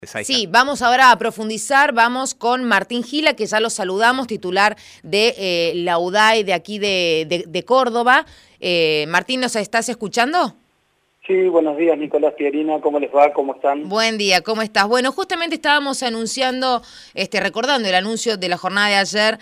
Ahí está. Sí, vamos ahora a profundizar, vamos con Martín Gila, que ya lo saludamos, titular de la UDAE de aquí de Córdoba. Martín, ¿nos estás escuchando? Sí, buenos días, Nicolás Pierina, ¿cómo les va? ¿Cómo están? Buen día, ¿cómo estás? Bueno, justamente estábamos anunciando, recordando el anuncio de la jornada de ayer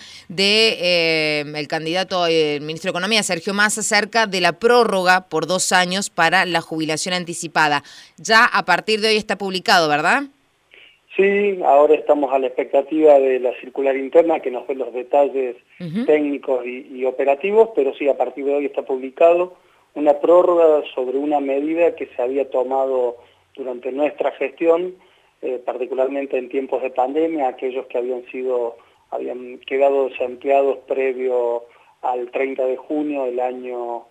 de el candidato, el ministro de Economía, Sergio Massa, acerca de la prórroga por 2 años para la jubilación anticipada. Ya a partir de hoy está publicado, ¿verdad? Sí, ahora estamos a la expectativa de la circular interna que nos dé los detalles técnicos y operativos, pero sí, a partir de hoy está publicado una prórroga sobre una medida que se había tomado durante nuestra gestión, particularmente en tiempos de pandemia, aquellos que habían quedado desempleados previo al 30 de junio del año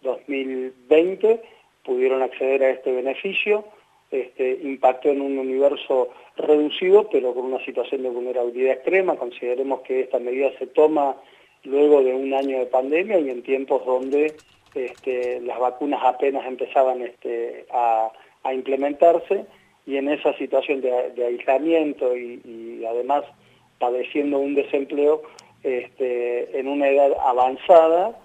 2020, pudieron acceder a este beneficio. Impactó en un universo reducido, pero con una situación de vulnerabilidad extrema. Consideremos que esta medida se toma luego de un año de pandemia y en tiempos donde las vacunas apenas empezaban a implementarse, y en esa situación de aislamiento y además padeciendo un desempleo en una edad avanzada,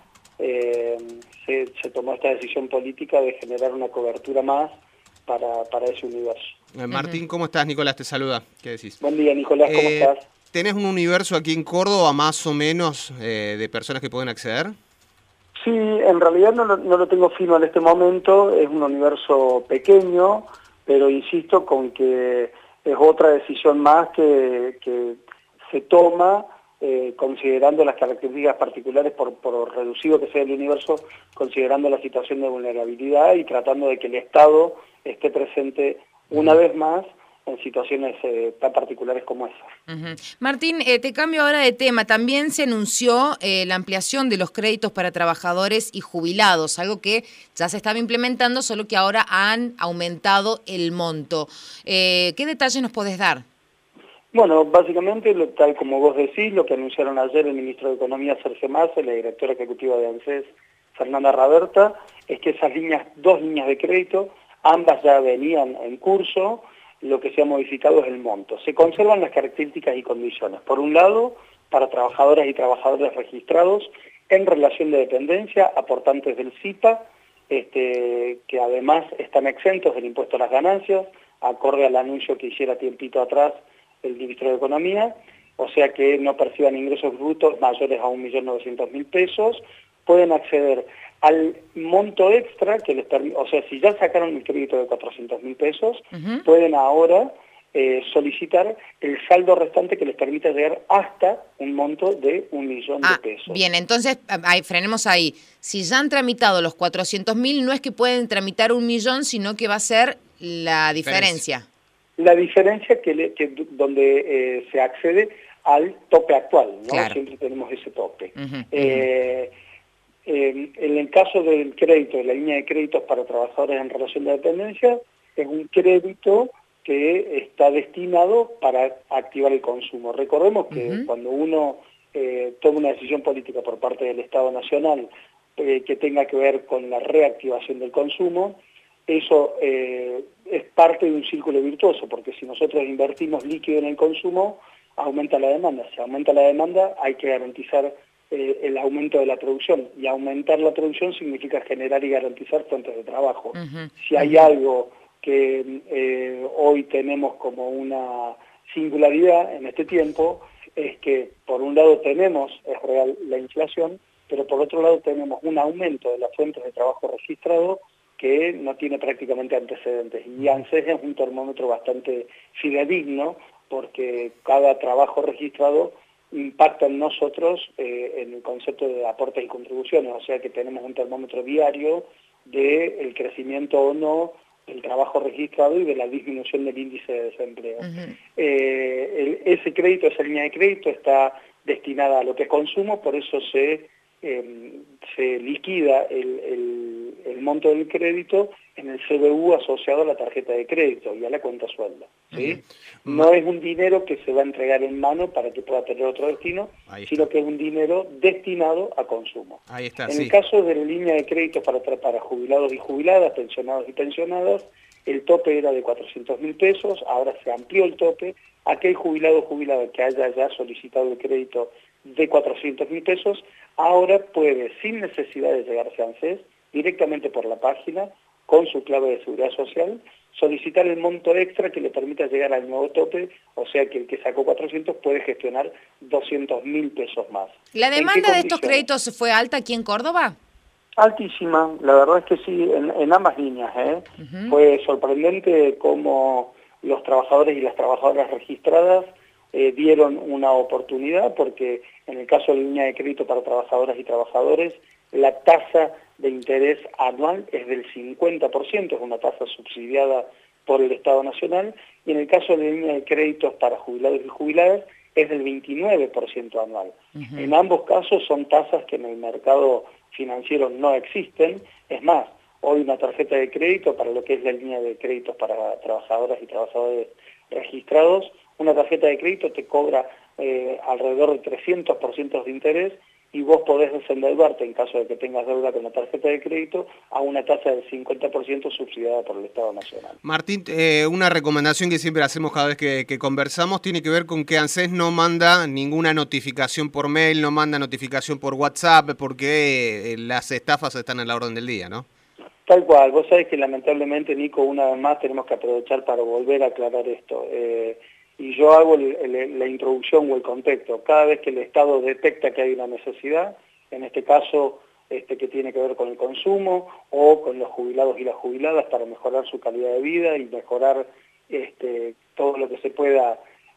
se tomó esta decisión política de generar una cobertura más para ese universo. Martín, ¿cómo estás? Nicolás te saluda. ¿Qué decís? Buen día, Nicolás, ¿cómo estás? ¿Tenés un universo aquí en Córdoba más o menos de personas que pueden acceder? Sí, en realidad no lo tengo fino en este momento, es un universo pequeño, pero insisto con que es otra decisión más que se toma considerando las características particulares, por reducido que sea el universo, considerando la situación de vulnerabilidad y tratando de que el Estado esté presente una vez más en situaciones tan particulares como esa. Martín, te cambio ahora de tema. También se anunció la ampliación de los créditos para trabajadores y jubilados, algo que ya se estaba implementando, solo que ahora han aumentado el monto. ¿Qué detalles nos podés dar? Bueno, básicamente, tal como vos decís, lo que anunciaron ayer el ministro de Economía, Sergio Massa, y la directora ejecutiva de ANSES, Fernanda Raberta, es que esas dos líneas de crédito, ambas ya venían en curso. Lo que se ha modificado es el monto. Se conservan las características y condiciones. Por un lado, para trabajadoras y trabajadores registrados en relación de dependencia, aportantes del SIPA, que además están exentos del impuesto a las ganancias, acorde al anuncio que hiciera tiempito atrás el ministro de Economía, o sea que no perciban ingresos brutos mayores a 1.900.000 pesos, pueden acceder al monto extra que les permite, o sea, si ya sacaron el crédito de 400.000 pesos, pueden ahora solicitar el saldo restante que les permite llegar hasta un monto de 1.000.000 de pesos. Bien, entonces, frenemos ahí. Si ya han tramitado los 400.000, no es que pueden tramitar 1.000.000, sino que va a ser la diferencia. La diferencia donde se accede al tope actual, ¿no? Claro. Siempre tenemos ese tope. En el caso del crédito, de la línea de créditos para trabajadores en relación de dependencia, es un crédito que está destinado para activar el consumo. Recordemos que cuando uno toma una decisión política por parte del Estado Nacional que tenga que ver con la reactivación del consumo, eso es parte de un círculo virtuoso, porque si nosotros invertimos líquido en el consumo, aumenta la demanda. Si aumenta la demanda, hay que garantizar el aumento de la producción, y aumentar la producción significa generar y garantizar fuentes de trabajo. Si hay algo que hoy tenemos como una singularidad en este tiempo, es que por un lado es real la inflación, pero por otro lado tenemos un aumento de las fuentes de trabajo registrado que no tiene prácticamente antecedentes. Y ANSES es un termómetro bastante fidedigno, porque cada trabajo registrado impacta en nosotros en el concepto de aportes y contribuciones, o sea que tenemos un termómetro diario del crecimiento o no del trabajo registrado y de la disminución del índice de desempleo. Ese crédito, esa línea de crédito está destinada a lo que es consumo, por eso se liquida el monto del crédito en el CBU asociado a la tarjeta de crédito y a la cuenta sueldo, ¿sí? No es un dinero que se va a entregar en mano para que pueda tener otro destino, sino que es un dinero destinado a consumo. Ahí está, en el caso de la línea de crédito para jubilados y jubiladas, pensionados y pensionadas, el tope era de 400.000 pesos, ahora se amplió el tope. Aquel jubilado o jubilada que haya ya solicitado el crédito de 400.000 pesos, ahora puede, sin necesidad de llegarse a ANSES, directamente por la página, con su clave de seguridad social, solicitar el monto extra que le permita llegar al nuevo tope, o sea que el que sacó 400 puede gestionar 200.000 pesos más. ¿La demanda de estos créditos fue alta aquí en Córdoba? Altísima, la verdad es que sí, en ambas líneas. Fue sorprendente cómo los trabajadores y las trabajadoras registradas dieron una oportunidad, porque en el caso de la línea de crédito para trabajadoras y trabajadores, la tasa de interés anual es del 50%, es una tasa subsidiada por el Estado Nacional, y en el caso de la línea de créditos para jubilados y jubiladas es del 29% anual. En ambos casos son tasas que en el mercado financiero no existen. Es más, hoy una tarjeta de crédito para lo que es la línea de créditos para trabajadoras y trabajadores registrados, una tarjeta de crédito te cobra alrededor de 300% de interés, y vos podés desendeudarte en caso de que tengas deuda con la tarjeta de crédito a una tasa del 50% subsidiada por el Estado Nacional. Martín, una recomendación que siempre hacemos cada vez que conversamos tiene que ver con que ANSES no manda ninguna notificación por mail, no manda notificación por WhatsApp, porque las estafas están en la orden del día, ¿no? Tal cual. Vos sabés que lamentablemente, Nico, una vez más tenemos que aprovechar para volver a aclarar esto. Y yo hago la introducción o el contexto. Cada vez que el Estado detecta que hay una necesidad, en este caso que tiene que ver con el consumo o con los jubilados y las jubiladas para mejorar su calidad de vida y mejorar todo lo que se pueda,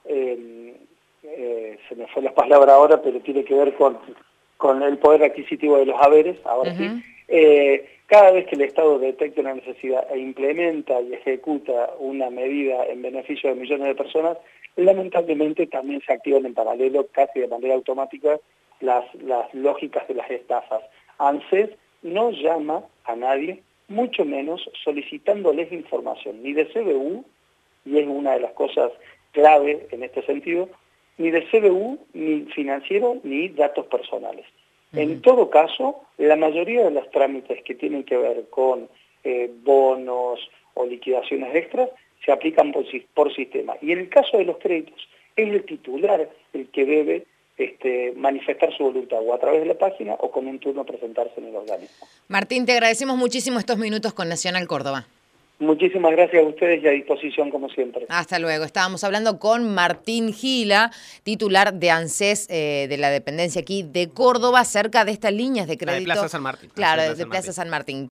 se me fue la palabra ahora, pero tiene que ver con el poder adquisitivo de los haberes, ahora sí. Cada vez que el Estado detecta una necesidad e implementa y ejecuta una medida en beneficio de millones de personas, lamentablemente también se activan en paralelo, casi de manera automática, las lógicas de las estafas. ANSES no llama a nadie, mucho menos solicitándoles información, ni de CBU, y es una de las cosas clave en este sentido, ni de CBU, ni financiero, ni datos personales. En todo caso, la mayoría de los trámites que tienen que ver con bonos o liquidaciones extras se aplican por sistema. Y en el caso de los créditos, es el titular el que debe manifestar su voluntad, o a través de la página o con un turno presentarse en el organismo. Martín, te agradecemos muchísimo estos minutos con Nacional Córdoba. Muchísimas gracias a ustedes y a disposición como siempre. Hasta luego. Estábamos hablando con Martín Gila, titular de ANSES, de la dependencia aquí de Córdoba, acerca de estas líneas de crédito. La de Plaza San Martín. Claro, de Plaza San Martín.